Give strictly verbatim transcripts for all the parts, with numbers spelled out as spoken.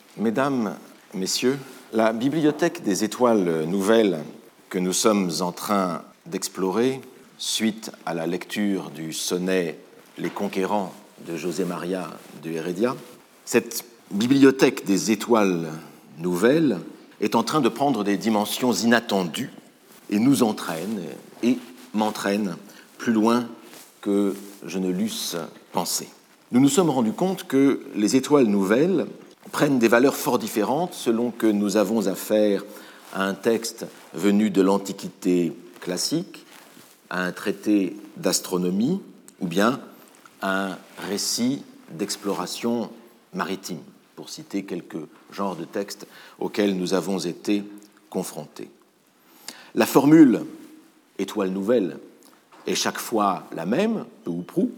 Mesdames, Messieurs, la bibliothèque des étoiles nouvelles que nous sommes en train d'explorer, suite à la lecture du sonnet « Les Conquérants » de José María de Heredia, cette bibliothèque des étoiles nouvelles est en train de prendre des dimensions inattendues et nous entraîne et m'entraîne plus loin que je ne l'eusse pensé. Nous nous sommes rendus compte que les étoiles nouvelles prennent des valeurs fort différentes selon que nous avons affaire à un texte venu de l'Antiquité classique, à un traité d'astronomie ou bien à un récit d'exploration maritime, pour citer quelques genres de textes auxquels nous avons été confrontés. La formule « étoile nouvelle » est chaque fois la même, peu ou prou,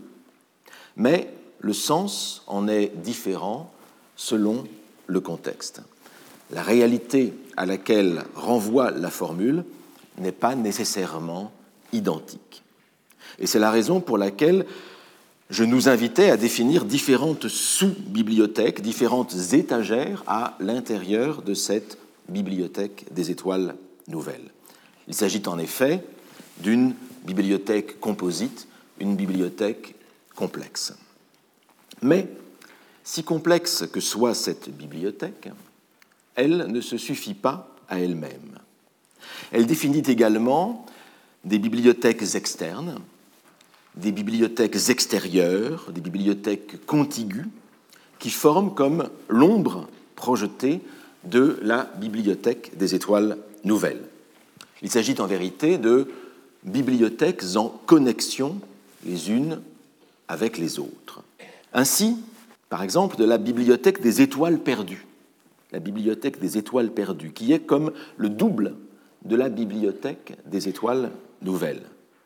mais le sens en est différent selon le contexte. La réalité à laquelle renvoie la formule n'est pas nécessairement identique. Et c'est la raison pour laquelle je nous invitais à définir différentes sous-bibliothèques, différentes étagères à l'intérieur de cette bibliothèque des étoiles nouvelles. Il s'agit en effet d'une bibliothèque composite, une bibliothèque complexe. Mais, si complexe que soit cette bibliothèque, elle ne se suffit pas à elle-même. Elle définit également des bibliothèques externes, des bibliothèques extérieures, des bibliothèques contiguës, qui forment comme l'ombre projetée de la bibliothèque des étoiles nouvelles. Il s'agit en vérité de bibliothèques en connexion les unes avec les autres. Ainsi, par exemple, de la bibliothèque des étoiles perdues, la bibliothèque des étoiles perdues, qui est comme le double de la bibliothèque des étoiles nouvelles.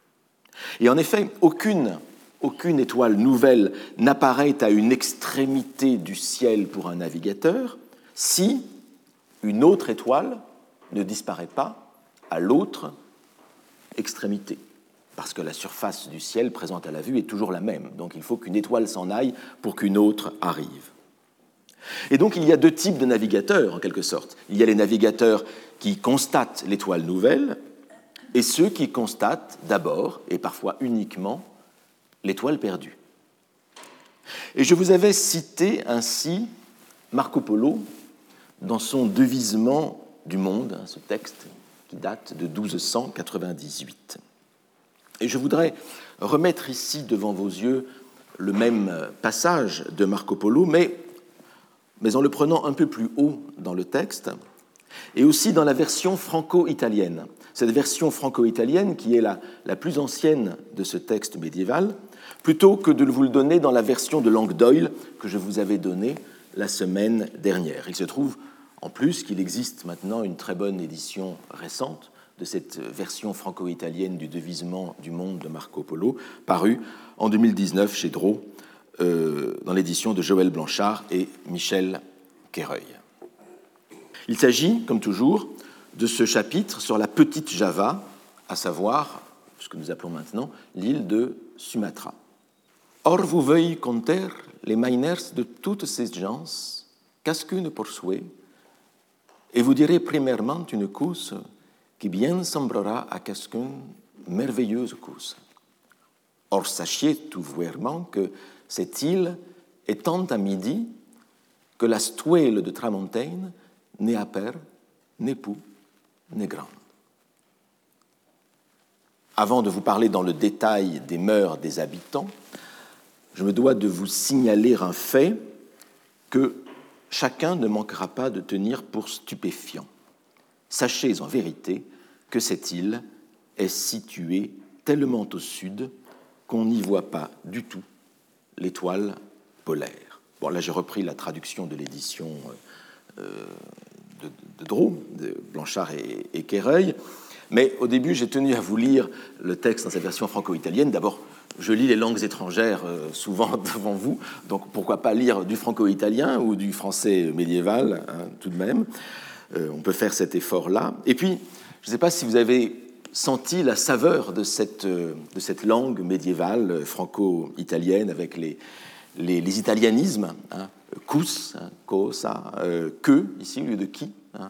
Et en effet, aucune, aucune étoile nouvelle n'apparaît à une extrémité du ciel pour un navigateur si une autre étoile ne disparaît pas à l'autre extrémité, parce que la surface du ciel présente à la vue est toujours la même. Donc il faut qu'une étoile s'en aille pour qu'une autre arrive. Et donc il y a deux types de navigateurs, en quelque sorte. Il y a les navigateurs qui constatent l'étoile nouvelle et ceux qui constatent d'abord, et parfois uniquement, l'étoile perdue. Et je vous avais cité ainsi Marco Polo dans son Devisement du monde, ce texte qui date de douze cent quatre-vingt-dix-huit. Et je voudrais remettre ici devant vos yeux le même passage de Marco Polo, mais, mais en le prenant un peu plus haut dans le texte, et aussi dans la version franco-italienne. Cette version franco-italienne, qui est la, la plus ancienne de ce texte médiéval, plutôt que de vous le donner dans la version de Langue d'Oil que je vous avais donnée la semaine dernière. Il se trouve en plus qu'il existe maintenant une très bonne édition récente de cette version franco-italienne du Devisement du monde de Marco Polo, parue en deux mille dix-neuf chez Drault, euh, dans l'édition de Joël Blanchard et Michel Quéreuil. Il s'agit, comme toujours, de ce chapitre sur la petite Java, à savoir, ce que nous appelons maintenant, l'île de Sumatra. Or vous veuillez compter les miners de toutes ces gens, qu'asqu'une poursuit, et vous direz premièrement une cause qui bien semblera à quelqu'une merveilleuse cause. Or sachez tout vouèrement que cette île est tant à midi que la stuelle de Tramontaine n'est à père, n'est pou, n'est grande. Avant de vous parler dans le détail des mœurs des habitants, je me dois de vous signaler un fait que chacun ne manquera pas de tenir pour stupéfiant. Sachez en vérité que cette île est située tellement au sud qu'on n'y voit pas du tout l'étoile polaire. Bon, là, j'ai repris la traduction de l'édition euh, de, de Drault, de Blanchard et, et Quéreuil, mais au début, j'ai tenu à vous lire le texte dans sa version franco-italienne. D'abord, je lis les langues étrangères euh, souvent devant vous, donc pourquoi pas lire du franco-italien ou du français médiéval, hein, tout de même. Euh, on peut faire cet effort-là. Et puis, je ne sais pas si vous avez senti la saveur de cette, de cette langue médiévale franco-italienne avec les, les, les italianismes, hein, cus, hein, cosa, euh, que, ici, au lieu de qui, hein,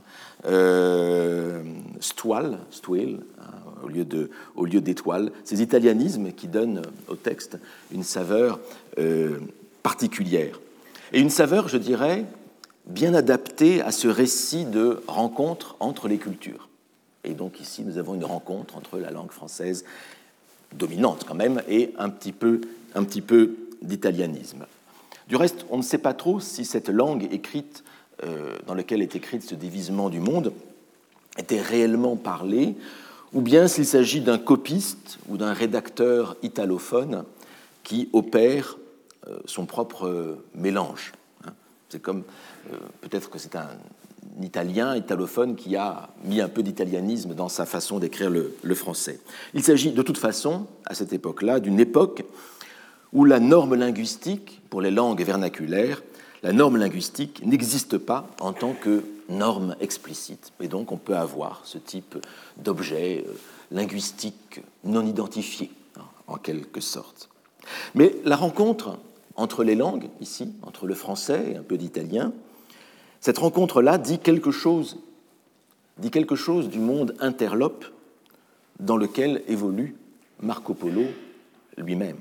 euh, stual, stuel, hein, au lieu de, au lieu d'étoile, ces italianismes qui donnent au texte une saveur euh, particulière. Et une saveur, je dirais, bien adaptée à ce récit de rencontre entre les cultures. Et donc ici, nous avons une rencontre entre la langue française dominante quand même et un petit peu, un petit peu d'italianisme. Du reste, on ne sait pas trop si cette langue écrite, euh, dans laquelle est écrite ce dévisement du monde, était réellement parlée, ou bien s'il s'agit d'un copiste ou d'un rédacteur italophone qui opère euh, son propre euh, mélange. Hein. C'est comme, euh, peut-être que c'est un italien, italophone, qui a mis un peu d'italianisme dans sa façon d'écrire le, le français. Il s'agit de toute façon, à cette époque-là, d'une époque où la norme linguistique, pour les langues vernaculaires, la norme linguistique n'existe pas en tant que norme explicite. Et donc on peut avoir ce type d'objet linguistique non identifié, en quelque sorte. Mais la rencontre entre les langues, ici, entre le français et un peu d'italien, cette rencontre-là dit quelque chose, dit quelque chose du monde interlope dans lequel évolue Marco Polo lui-même.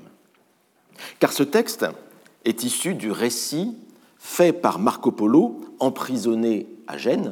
Car ce texte est issu du récit fait par Marco Polo, emprisonné à Gênes,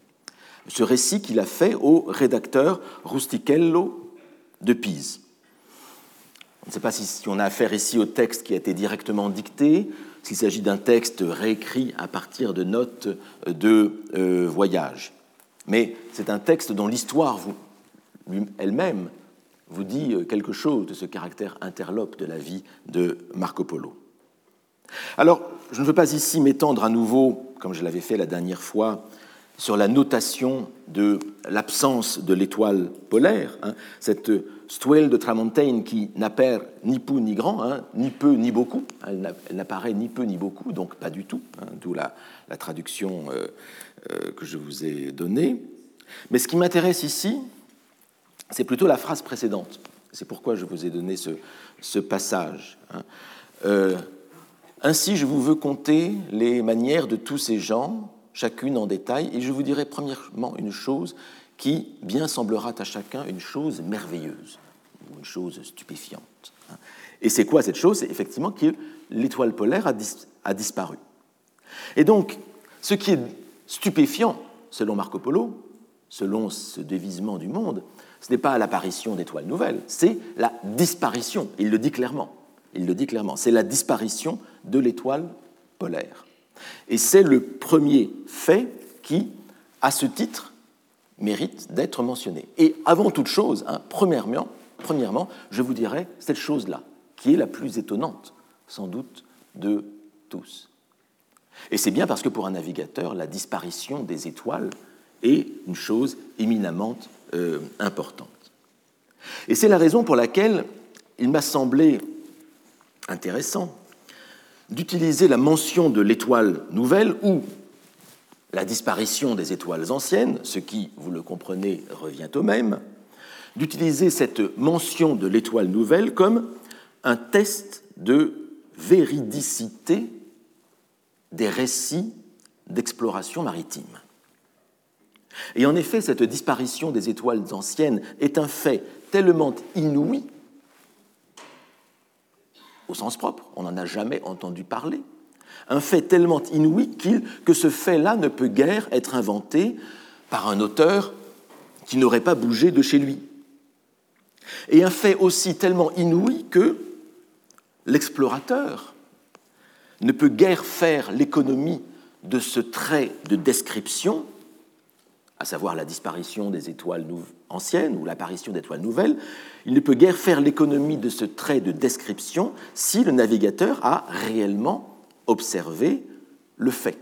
ce récit qu'il a fait au rédacteur Rustichello de Pise. On ne sait pas si on a affaire ici au texte qui a été directement dicté, s'il s'agit d'un texte réécrit à partir de notes de euh, voyage. Mais c'est un texte dont l'histoire elle-même vous dit quelque chose de ce caractère interlope de la vie de Marco Polo. Alors, je ne veux pas ici m'étendre à nouveau, comme je l'avais fait la dernière fois, sur la notation de l'absence de l'étoile polaire, hein, cette Stuel de Tramontane qui n'apparaît ni peu ni grand, hein, ni peu ni beaucoup, elle n'apparaît ni peu ni beaucoup, donc pas du tout, hein, d'où la, la traduction euh, euh, que je vous ai donnée. Mais ce qui m'intéresse ici, c'est plutôt la phrase précédente. C'est pourquoi je vous ai donné ce, ce passage. Hein. Euh, Ainsi, je vous veux conter les manières de tous ces gens, chacune en détail, et je vous dirai premièrement une chose qui bien semblera à chacun une chose merveilleuse, ou une chose stupéfiante. Et c'est quoi cette chose? C'est effectivement que l'étoile polaire a, dis- a disparu. Et donc, ce qui est stupéfiant, selon Marco Polo, selon ce dévisement du monde, ce n'est pas l'apparition d'étoiles nouvelles, c'est la disparition, il le dit clairement. Il le dit clairement, c'est la disparition de l'étoile polaire. Et c'est le premier fait qui, à ce titre, mérite d'être mentionné. Et avant toute chose, hein, premièrement, premièrement, je vous dirais cette chose-là, qui est la plus étonnante, sans doute, de tous. Et c'est bien parce que pour un navigateur, la disparition des étoiles est une chose éminemment euh, importante. Et c'est la raison pour laquelle il m'a semblé intéressant d'utiliser la mention de l'étoile nouvelle ou la disparition des étoiles anciennes, ce qui, vous le comprenez, revient au même, d'utiliser cette mention de l'étoile nouvelle comme un test de véridicité des récits d'exploration maritime. Et en effet, cette disparition des étoiles anciennes est un fait tellement inouï, au sens propre, on n'en a jamais entendu parler, un fait tellement inouï qu'il, que ce fait-là ne peut guère être inventé par un auteur qui n'aurait pas bougé de chez lui. Et un fait aussi tellement inouï que l'explorateur ne peut guère faire l'économie de ce trait de description, à savoir la disparition des étoiles anciennes ou l'apparition d'étoiles nouvelles, il ne peut guère faire l'économie de ce trait de description si le navigateur a réellement observé le fait.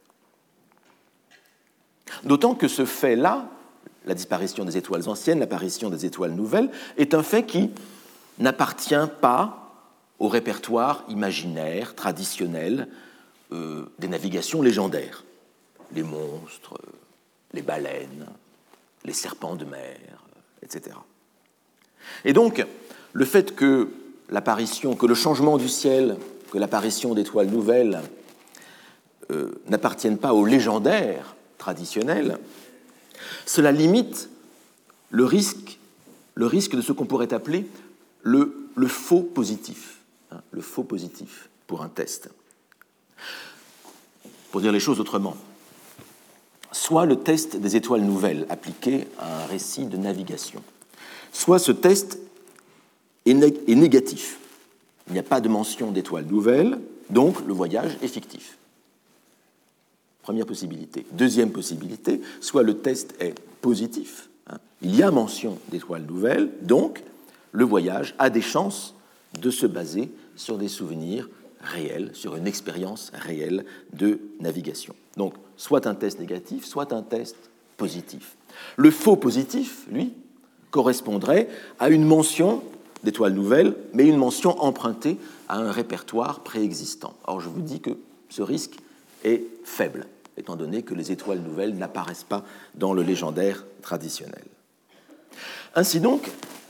D'autant que ce fait-là, la disparition des étoiles anciennes, l'apparition des étoiles nouvelles, est un fait qui n'appartient pas au répertoire imaginaire, traditionnel, euh, des navigations légendaires. Les monstres, les baleines, les serpents de mer, et cetera. Et donc, le fait que l'apparition, que le changement du ciel, que l'apparition d'étoiles nouvelles euh, n'appartienne pas au légendaire traditionnel, cela limite le risque, le risque de ce qu'on pourrait appeler le, le faux positif, hein, le faux positif pour un test. Pour dire les choses autrement, soit le test des étoiles nouvelles appliqué à un récit de navigation, soit ce test est, né- est négatif. Il n'y a pas de mention d'étoiles nouvelles, donc le voyage est fictif. Première possibilité. Deuxième possibilité, soit le test est positif, hein, il y a mention d'étoiles nouvelles, donc le voyage a des chances de se baser sur des souvenirs réels, sur une expérience réelle de navigation. Donc, soit un test négatif, soit un test positif. Le faux positif, lui, correspondrait à une mention d'étoiles nouvelles, mais une mention empruntée à un répertoire préexistant. Or, je vous dis que ce risque est faible, étant donné que les étoiles nouvelles n'apparaissent pas dans le légendaire traditionnel. Ainsi donc,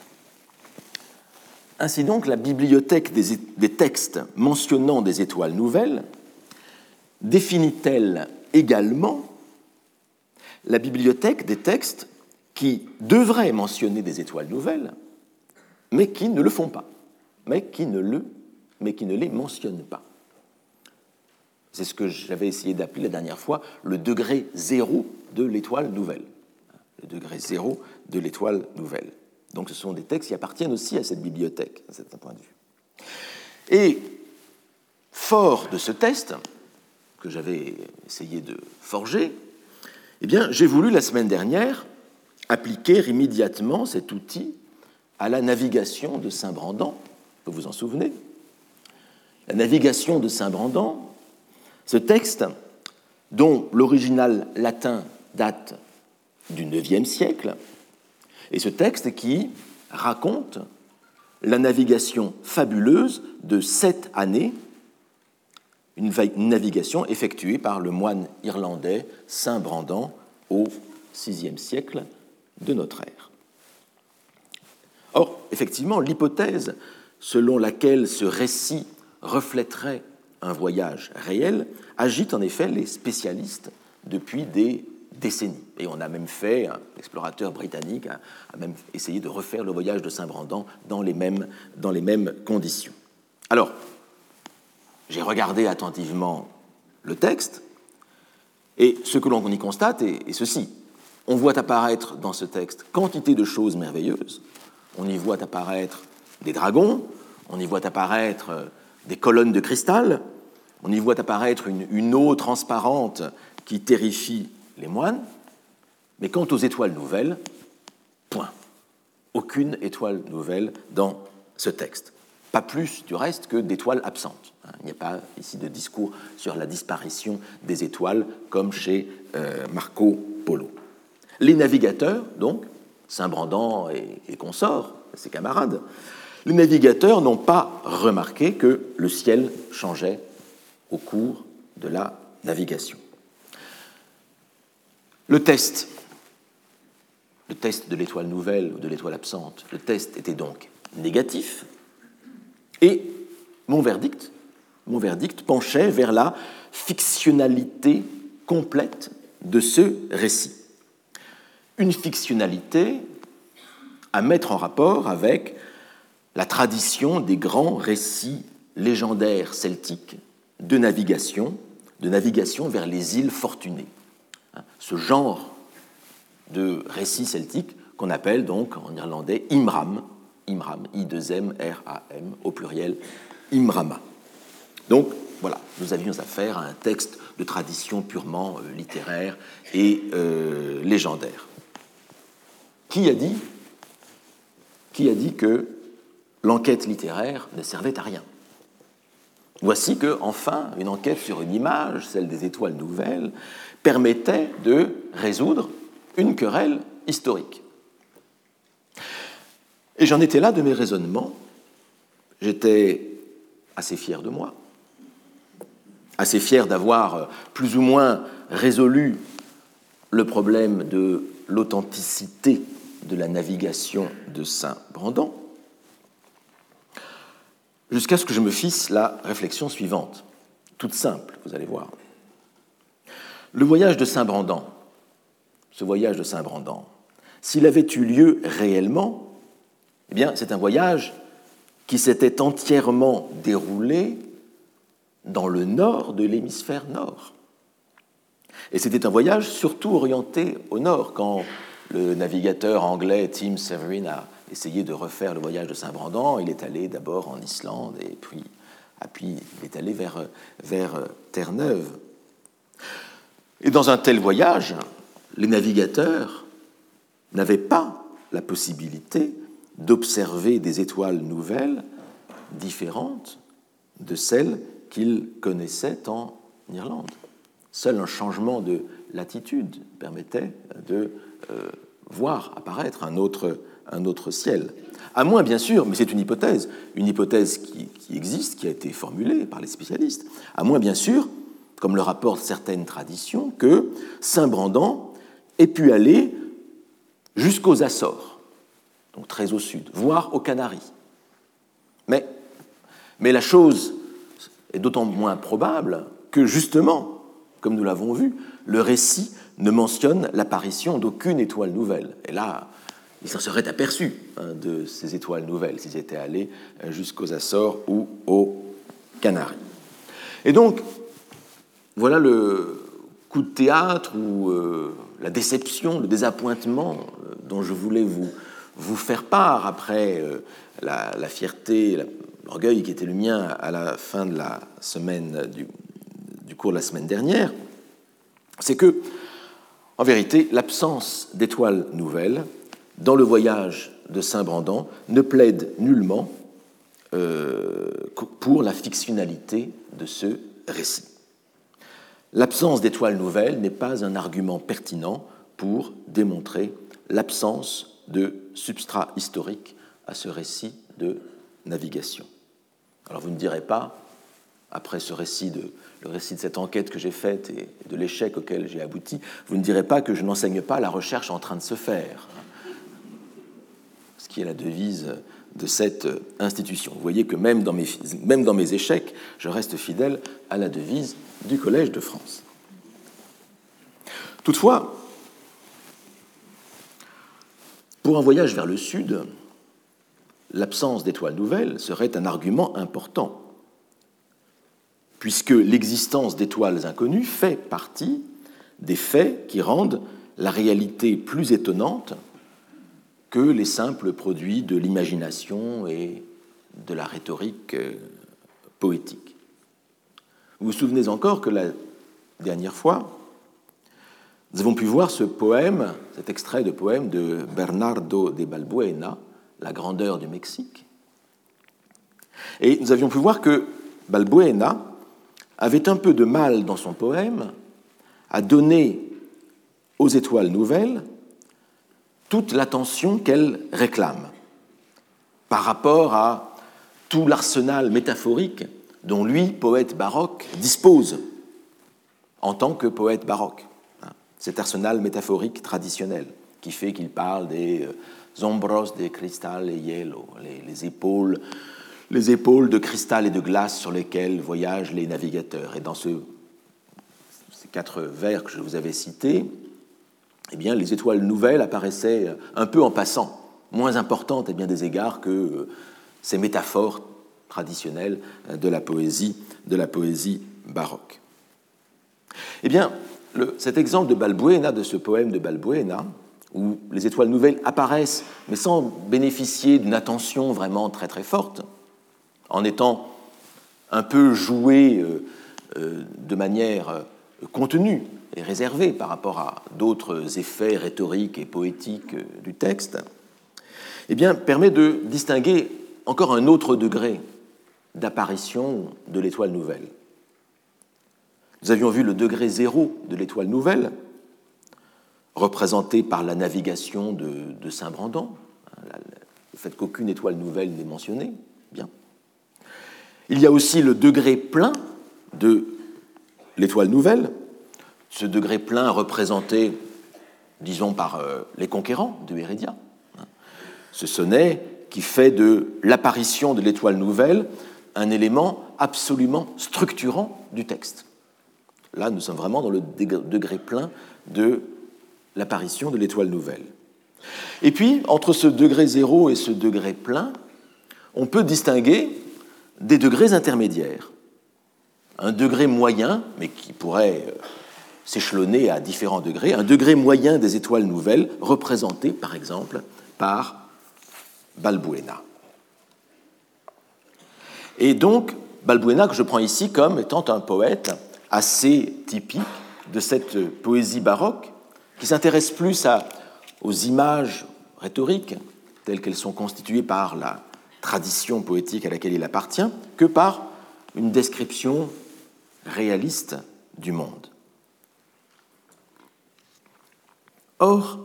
ainsi donc la bibliothèque des, des textes mentionnant des étoiles nouvelles définit-elle également la bibliothèque des textes qui devraient mentionner des étoiles nouvelles, mais qui ne le font pas, mais qui ne, le, mais qui ne les mentionnent pas. C'est ce que j'avais essayé d'appeler la dernière fois le degré zéro de l'étoile nouvelle. Le degré zéro de l'étoile nouvelle. Donc ce sont des textes qui appartiennent aussi à cette bibliothèque, à cet point de vue. Et fort de ce test, que j'avais essayé de forger, eh bien, j'ai voulu la semaine dernière appliquer immédiatement cet outil à la navigation de Saint-Brandan, vous vous en souvenez. La navigation de Saint-Brandan, ce texte, dont l'original latin date du neuvième siècle, et ce texte qui raconte la navigation fabuleuse de sept années, une navigation effectuée par le moine irlandais Saint Brandan au sixième siècle de notre ère. Or, effectivement, l'hypothèse selon laquelle ce récit reflèterait un voyage réel agite en effet les spécialistes depuis des décennies. Et on a même fait, un explorateur britannique a, a même essayé de refaire le voyage de Saint-Brandan dans les mêmes, dans les mêmes conditions. Alors, j'ai regardé attentivement le texte, et ce que l'on y constate est, est ceci. On voit apparaître dans ce texte quantité de choses merveilleuses. On y voit apparaître des dragons, on y voit apparaître des colonnes de cristal, on y voit apparaître une, une eau transparente qui terrifie les moines, mais quant aux étoiles nouvelles, point. Aucune étoile nouvelle dans ce texte. Pas plus, du reste, que d'étoiles absentes. Il n'y a pas ici de discours sur la disparition des étoiles comme chez euh, Marco Polo. Les navigateurs, donc, Saint-Brandan et, et consorts, ses camarades, les navigateurs n'ont pas remarqué que le ciel changeait au cours de la navigation. Le test, le test de l'étoile nouvelle ou de l'étoile absente, le test était donc négatif, et mon verdict, mon verdict penchait vers la fictionnalité complète de ce récit. Une fictionnalité à mettre en rapport avec la tradition des grands récits légendaires celtiques de navigation, de navigation vers les îles fortunées. Ce genre de récit celtique qu'on appelle donc en irlandais Imram, Imram, I deux M R A M, au pluriel Imrama. Donc voilà, nous avions affaire à un texte de tradition purement euh, littéraire et euh, légendaire. Qui a dit, qui a dit que l'enquête littéraire ne servait à rien? Voici que, enfin, une enquête sur une image, celle des étoiles nouvelles, permettait de résoudre une querelle historique. Et j'en étais là de mes raisonnements. J'étais assez fier de moi, assez fier d'avoir plus ou moins résolu le problème de l'authenticité de la navigation de Saint-Brandan. jusqu'à ce que je me fisse la réflexion suivante, toute simple, vous allez voir. Le voyage de Saint-Brandan, ce voyage de Saint-Brandan, s'il avait eu lieu réellement, eh bien, c'est un voyage qui s'était entièrement déroulé dans le nord de l'hémisphère nord. Et c'était un voyage surtout orienté au nord. Quand le navigateur anglais Tim Severin a essayé de refaire le voyage de Saint-Brandan, il est allé d'abord en Islande et puis, et puis il est allé vers, vers Terre-Neuve. Et dans un tel voyage, les navigateurs n'avaient pas la possibilité d'observer des étoiles nouvelles différentes de celles qu'ils connaissaient en Irlande. Seul un changement de latitude permettait de euh, voir apparaître un autre, un autre ciel. À moins, bien sûr, mais c'est une hypothèse, une hypothèse qui, qui existe, qui a été formulée par les spécialistes, à moins, bien sûr, comme le rapportent certaines traditions, que Saint-Brandan ait pu aller jusqu'aux Açores, donc très au sud, voire aux Canaries. Mais, mais la chose est d'autant moins probable que, justement, comme nous l'avons vu, le récit ne mentionne l'apparition d'aucune étoile nouvelle. Et là, il s'en serait aperçu hein, de ces étoiles nouvelles s'ils étaient allés jusqu'aux Açores ou aux Canaries. Et donc, voilà le coup de théâtre ou euh, la déception, le désappointement euh, dont je voulais vous, vous faire part après euh, la, la fierté, la, l'orgueil qui était le mien à la fin de la semaine du, du cours de la semaine dernière, c'est que, en vérité, l'absence d'étoiles nouvelles dans le voyage de Saint-Brandan ne plaide nullement euh, pour la fictionnalité de ce récit. L'absence d'étoiles nouvelles n'est pas un argument pertinent pour démontrer l'absence de substrat historique à ce récit de navigation. Alors vous ne direz pas, après ce récit de, le récit de cette enquête que j'ai faite et de l'échec auquel j'ai abouti, vous ne direz pas que je n'enseigne pas la recherche en train de se faire, ce qui est la devise de cette institution. Vous voyez que même dans mes, même dans mes échecs, je reste fidèle à la devise du Collège de France. Toutefois, pour un voyage vers le sud, l'absence d'étoiles nouvelles serait un argument important, puisque l'existence d'étoiles inconnues fait partie des faits qui rendent la réalité plus étonnante que les simples produits de l'imagination et de la rhétorique poétique. Vous vous souvenez encore que la dernière fois, nous avons pu voir ce poème, cet extrait de poème de Bernardo de Balbuena, La grandeur du Mexique. Et nous avions pu voir que Balbuena avait un peu de mal dans son poème à donner aux étoiles nouvelles toute l'attention qu'elles réclament par rapport à tout l'arsenal métaphorique dont lui, poète baroque, dispose en tant que poète baroque. Cet arsenal métaphorique traditionnel qui fait qu'il parle des hombros de cristal et hielo, les, les, épaules, les épaules de cristal et de glace sur lesquelles voyagent les navigateurs. Et dans ce, ces quatre vers que je vous avais cités, eh bien, les étoiles nouvelles apparaissaient un peu en passant, moins importantes à bien des égards que ces métaphores traditionnelles de la poésie, de la poésie baroque. Eh bien, le, cet exemple de Balbuena, de ce poème de Balbuena, où les étoiles nouvelles apparaissent, mais sans bénéficier d'une attention vraiment très très forte, en étant un peu jouées euh, euh, de manière euh, contenue et réservée par rapport à d'autres effets rhétoriques et poétiques euh, du texte, eh bien, permet de distinguer encore un autre degré d'apparition de l'étoile nouvelle. Nous avions vu le degré zéro de l'étoile nouvelle, représenté par la navigation de, de Saint-Brandan, le fait qu'aucune étoile nouvelle n'est mentionnée. Bien. Il y a aussi le degré plein de l'étoile nouvelle, ce degré plein représenté, disons, par euh, les conquérants de Heredia. Ce sonnet qui fait de l'apparition de l'étoile nouvelle un élément absolument structurant du texte. Là, nous sommes vraiment dans le degré plein de l'apparition de l'étoile nouvelle. Et puis, entre ce degré zéro et ce degré plein, on peut distinguer des degrés intermédiaires. Un degré moyen, mais qui pourrait s'échelonner à différents degrés, un degré moyen des étoiles nouvelles, représenté, par exemple, par Balbuena. Et donc, Balbuena, que je prends ici comme étant un poète assez typique de cette poésie baroque, qui s'intéresse plus à, aux images rhétoriques, telles qu'elles sont constituées par la tradition poétique à laquelle il appartient, que par une description réaliste du monde. Or,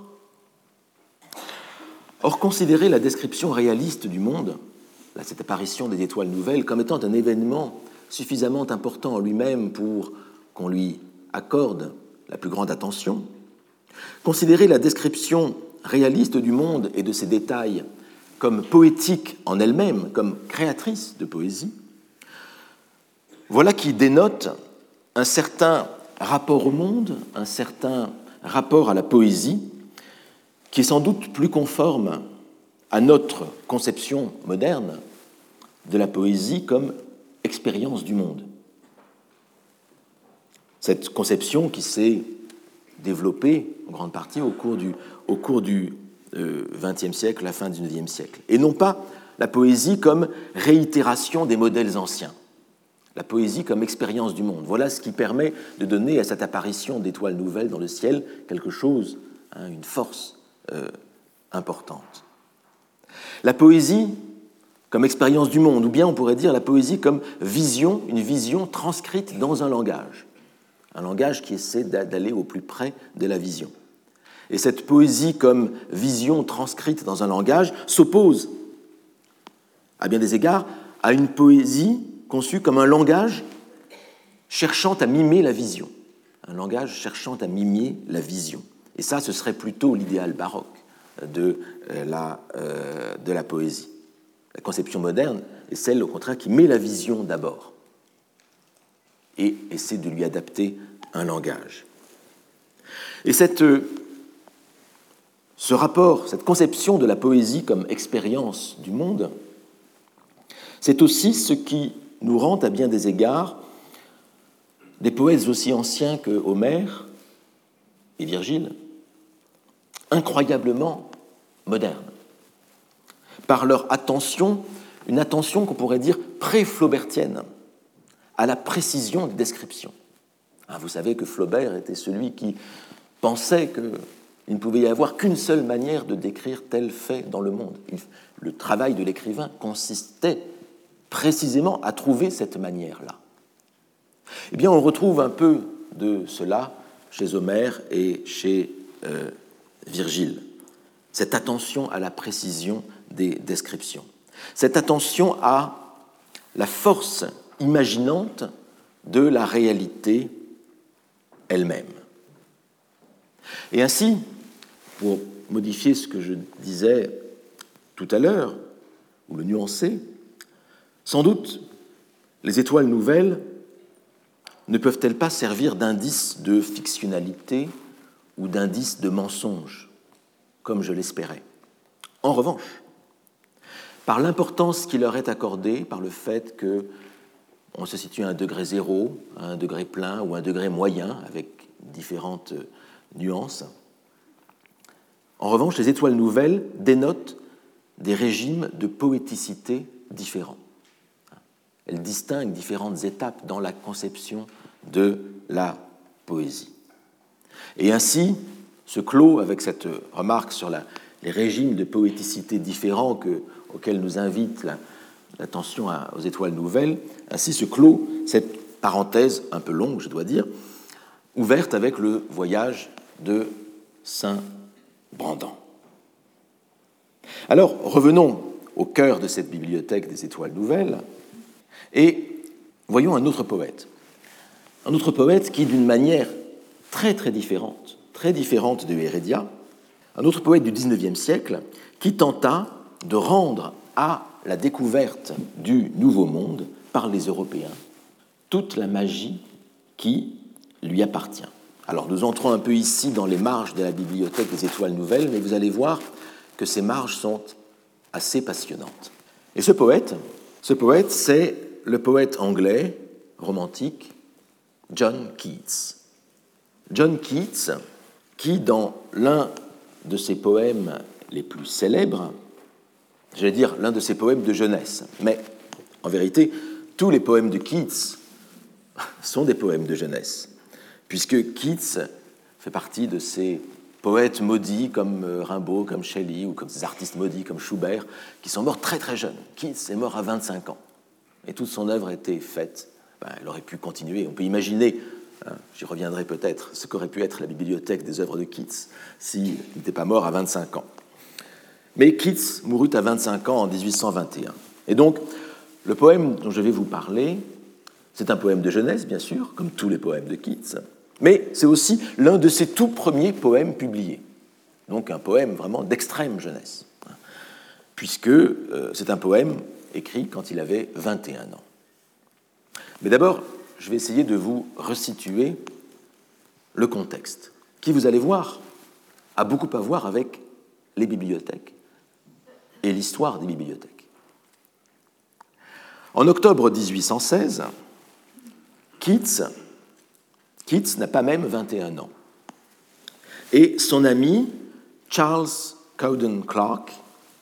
or, considérer la description réaliste du monde, là, cette apparition des étoiles nouvelles, comme étant un événement suffisamment important en lui-même pour qu'on lui accorde la plus grande attention, considérer la description réaliste du monde et de ses détails comme poétique en elle-même, comme créatrice de poésie, voilà qui dénote un certain rapport au monde, un certain rapport à la poésie, qui est sans doute plus conforme à notre conception moderne de la poésie comme expérience du monde. Cette conception qui s'est développée en grande partie au cours du, au cours du vingtième siècle, la fin du neuvième siècle, et non pas la poésie comme réitération des modèles anciens, la poésie comme expérience du monde. Voilà ce qui permet de donner à cette apparition d'étoiles nouvelles dans le ciel quelque chose, hein, une force euh, importante. La poésie comme expérience du monde, ou bien on pourrait dire la poésie comme vision, une vision transcrite dans un langage, un langage qui essaie d'aller au plus près de la vision. Et cette poésie comme vision transcrite dans un langage s'oppose, à bien des égards, à une poésie conçue comme un langage cherchant à mimer la vision. Un langage cherchant à mimer la vision. Et ça, ce serait plutôt l'idéal baroque de la, euh, de la poésie. La conception moderne est celle, au contraire, qui met la vision d'abord et essaie de lui adapter un langage. Et cette, ce rapport, cette conception de la poésie comme expérience du monde, c'est aussi ce qui nous rend à bien des égards des poètes aussi anciens que Homère et Virgile, incroyablement modernes, par leur attention, une attention qu'on pourrait dire pré-flaubertienne, à la précision des descriptions. Vous savez que Flaubert était celui qui pensait qu'il ne pouvait y avoir qu'une seule manière de décrire tel fait dans le monde. Le travail de l'écrivain consistait précisément à trouver cette manière-là. Eh bien, on retrouve un peu de cela chez Homère et chez euh, Virgile. Cette attention à la précision des descriptions. Cette attention à la force imaginante de la réalité elle-même. Et ainsi, pour modifier ce que je disais tout à l'heure, ou le nuancer, sans doute, les étoiles nouvelles ne peuvent-elles pas servir d'indice de fictionnalité ou d'indice de mensonge, comme je l'espérais. En revanche, par l'importance qui leur est accordée, par le fait qu'on se situe à un degré zéro, à un degré plein ou un degré moyen, avec différentes nuances, en revanche, les étoiles nouvelles dénotent des régimes de poéticité différents. Elles distinguent différentes étapes dans la conception de la poésie. Et ainsi se clôt, avec cette remarque sur la, les régimes de poéticité différents que, auxquels nous invite la, l'attention à, aux étoiles nouvelles, ainsi se clôt cette parenthèse un peu longue, je dois dire, ouverte avec le voyage de Saint Brandan. Alors, revenons au cœur de cette bibliothèque des étoiles nouvelles et voyons un autre poète. Un autre poète qui, d'une manière très très différente, très différente de Heredia, un autre poète du dix-neuvième siècle qui tenta de rendre à la découverte du Nouveau Monde par les Européens toute la magie qui lui appartient. Alors nous entrons un peu ici dans les marges de la bibliothèque des Étoiles Nouvelles, mais vous allez voir que ces marges sont assez passionnantes. Et ce poète, ce poète, c'est le poète anglais romantique John Keats. John Keats, qui, dans l'un de ses poèmes les plus célèbres, j'allais dire l'un de ses poèmes de jeunesse, mais en vérité, tous les poèmes de Keats sont des poèmes de jeunesse, puisque Keats fait partie de ces poètes maudits comme Rimbaud, comme Shelley, ou comme ces artistes maudits comme Schubert, qui sont morts très très jeunes. Keats est mort à vingt-cinq ans, et toute son œuvre était faite. Ben, elle aurait pu continuer. On peut imaginer, hein, j'y reviendrai peut-être, ce qu'aurait pu être la bibliothèque des œuvres de Keats s'il n'était pas mort à vingt-cinq ans. Mais Keats mourut à vingt-cinq ans en dix-huit cent vingt et un. Et donc, le poème dont je vais vous parler, c'est un poème de jeunesse, bien sûr, comme tous les poèmes de Keats, mais c'est aussi l'un de ses tout premiers poèmes publiés. Donc un poème vraiment d'extrême jeunesse, puisque euh, c'est un poème écrit quand il avait vingt et un ans. Mais d'abord, je vais essayer de vous resituer le contexte, qui, vous allez voir, a beaucoup à voir avec les bibliothèques et l'histoire des bibliothèques. En octobre dix-huit cent seize, Keats, Keats n'a pas même vingt et un ans. Et son ami, Charles Cowden Clarke,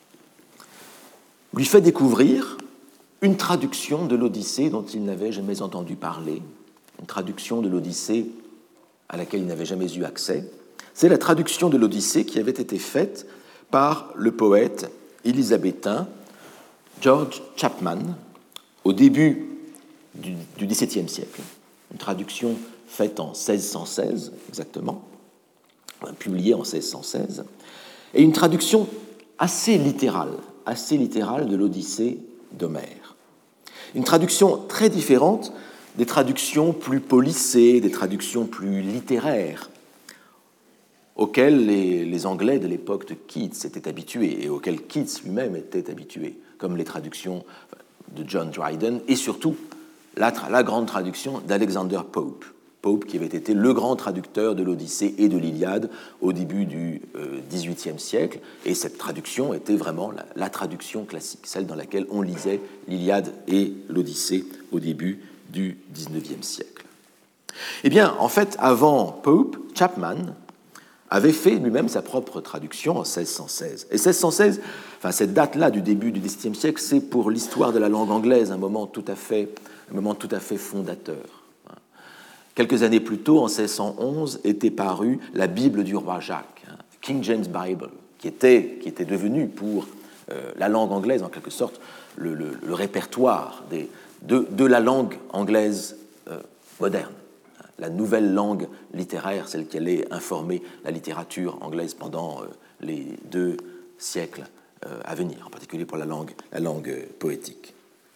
lui fait découvrir une traduction de l'Odyssée dont il n'avait jamais entendu parler, une traduction de l'Odyssée à laquelle il n'avait jamais eu accès. C'est la traduction de l'Odyssée qui avait été faite par le poète élisabétain George Chapman au début du, du dix-septième siècle. Une traduction faite en seize cent seize, exactement, publiée en seize cent seize, et une traduction assez littérale, assez littérale de l'Odyssée d'Homère. Une traduction très différente des traductions plus policées, des traductions plus littéraires, auxquelles les, les Anglais de l'époque de Keats étaient habitués et auxquelles Keats lui-même était habitué, comme les traductions de John Dryden et surtout la, la grande traduction d'Alexander Pope. Pope qui avait été le grand traducteur de l'Odyssée et de l'Iliade au début du dix-huitième siècle, et cette traduction était vraiment la, la traduction classique, celle dans laquelle on lisait l'Iliade et l'Odyssée au début du dix-neuvième siècle. Eh bien, en fait, avant Pope, Chapman avait fait lui-même sa propre traduction en seize cent seize. Et seize cent seize, enfin, cette date-là du début du dix-septième siècle, c'est pour l'histoire de la langue anglaise un moment tout à fait, un moment tout à fait fondateur. Quelques années plus tôt, en seize cent onze, était parue la Bible du roi Jacques, hein, King James Bible, qui était, qui était devenue pour euh, la langue anglaise, en quelque sorte, le, le, le répertoire des, de, de la langue anglaise euh, moderne, hein, la nouvelle langue littéraire, celle qui allait informer la littérature anglaise pendant euh, les deux siècles euh, à venir, en particulier pour la langue, la langue euh, poétique.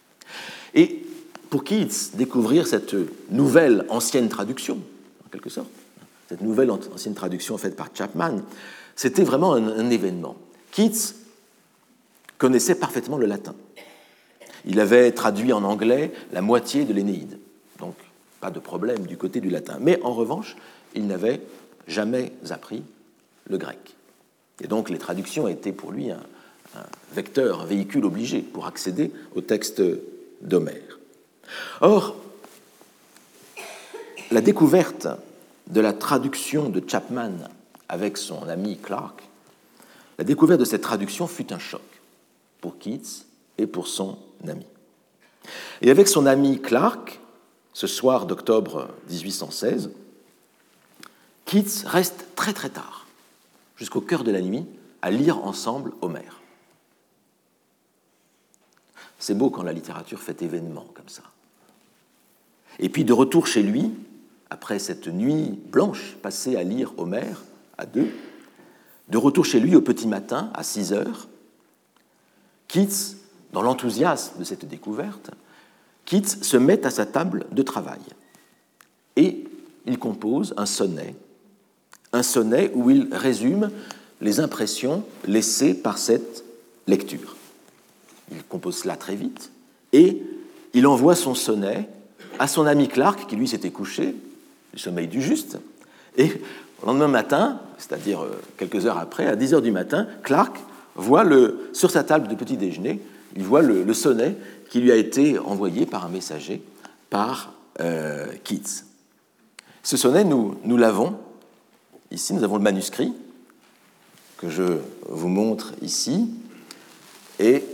Et pour Keats, découvrir cette nouvelle ancienne traduction, en quelque sorte, cette nouvelle ancienne traduction faite par Chapman, c'était vraiment un, un événement. Keats connaissait parfaitement le latin. Il avait traduit en anglais la moitié de l'Énéide, donc pas de problème du côté du latin. Mais en revanche, il n'avait jamais appris le grec. Et donc les traductions étaient pour lui un, un vecteur, un véhicule obligé pour accéder au texte d'Homère. Or, la découverte de la traduction de Chapman avec son ami Clarke, la découverte de cette traduction fut un choc pour Keats et pour son ami. Et avec son ami Clarke, ce soir d'octobre dix-huit cent seize, Keats reste très très tard, jusqu'au cœur de la nuit, à lire ensemble Homère. C'est beau quand la littérature fait événement comme ça. Et puis de retour chez lui, après cette nuit blanche passée à lire Homère, à deux, de retour chez lui au petit matin, à six heures, Keats, dans l'enthousiasme de cette découverte, Keats se met à sa table de travail et il compose un sonnet, un sonnet où il résume les impressions laissées par cette lecture. Il compose cela très vite et il envoie son sonnet à son ami Clark, qui lui s'était couché, le sommeil du juste, et le lendemain matin, c'est-à-dire quelques heures après, à dix heures du matin, Clark voit le, sur sa table de petit déjeuner, il voit le, le sonnet qui lui a été envoyé par un messager, par euh, Keats. Ce sonnet, nous, nous l'avons ici, nous avons le manuscrit que je vous montre ici, et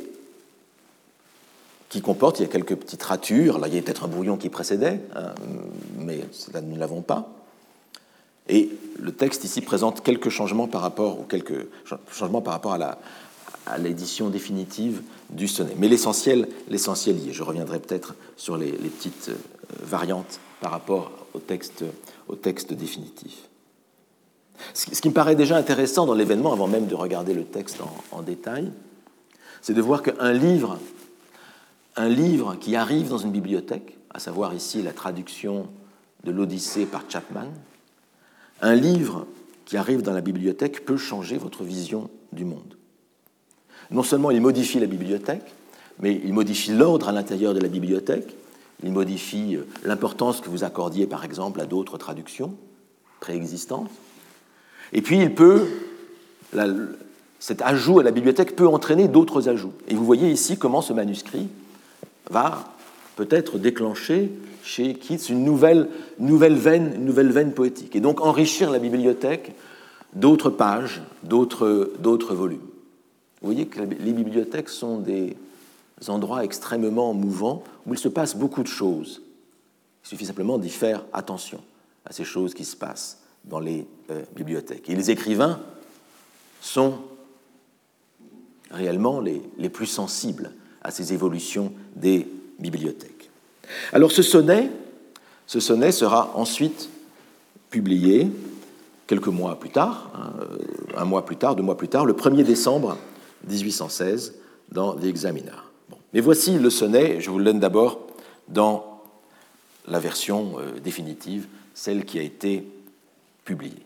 qui comporte, il y a quelques petites ratures, là il y a peut-être un brouillon qui précédait, hein, mais cela nous ne l'avons pas. Et le texte ici présente quelques changements par rapport, ou quelques changements par rapport à, la, à l'édition définitive du sonnet. Mais l'essentiel, l'essentiel y est. Je reviendrai peut-être sur les, les petites variantes par rapport au texte, au texte définitif. Ce qui me paraît déjà intéressant dans l'événement, avant même de regarder le texte en, en détail, c'est de voir qu'un livre, un livre qui arrive dans une bibliothèque, à savoir ici la traduction de l'Odyssée par Chapman, un livre qui arrive dans la bibliothèque peut changer votre vision du monde. Non seulement il modifie la bibliothèque, mais il modifie l'ordre à l'intérieur de la bibliothèque, il modifie l'importance que vous accordiez, par exemple, à d'autres traductions préexistantes. Et puis, il peut, la, cet ajout à la bibliothèque peut entraîner d'autres ajouts. Et vous voyez ici comment ce manuscrit va peut-être déclencher chez Keats une nouvelle, nouvelle, veine, une nouvelle veine poétique, et donc enrichir la bibliothèque d'autres pages, d'autres, d'autres volumes. Vous voyez que les bibliothèques sont des endroits extrêmement mouvants où il se passe beaucoup de choses. Il suffit simplement d'y faire attention à ces choses qui se passent dans les euh, bibliothèques. Et les écrivains sont réellement les, les plus sensibles à ces évolutions des bibliothèques. Alors ce sonnet, ce sonnet sera ensuite publié quelques mois plus tard, hein, un mois plus tard, deux mois plus tard, le premier décembre dix-huit cent seize, dans The Examiner. Bon. Mais voici le sonnet, je vous le donne d'abord dans la version euh, définitive, celle qui a été publiée.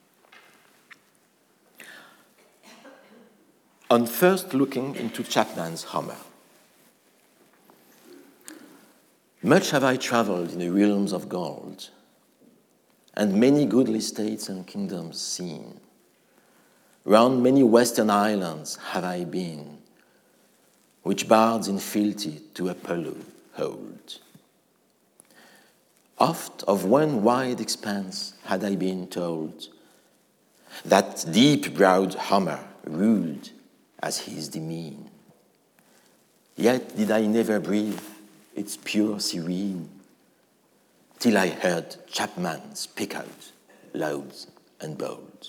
On first looking into Chapman's Homer. Much have I travelled in the realms of gold, and many goodly states and kingdoms seen. Round many western islands have I been, which bards in fealty to Apollo hold. Oft of one wide expanse had I been told, that deep-browed Homer ruled as his demesne. Yet did I never breathe its pure serene, till I heard Chapman speak out loud and bold.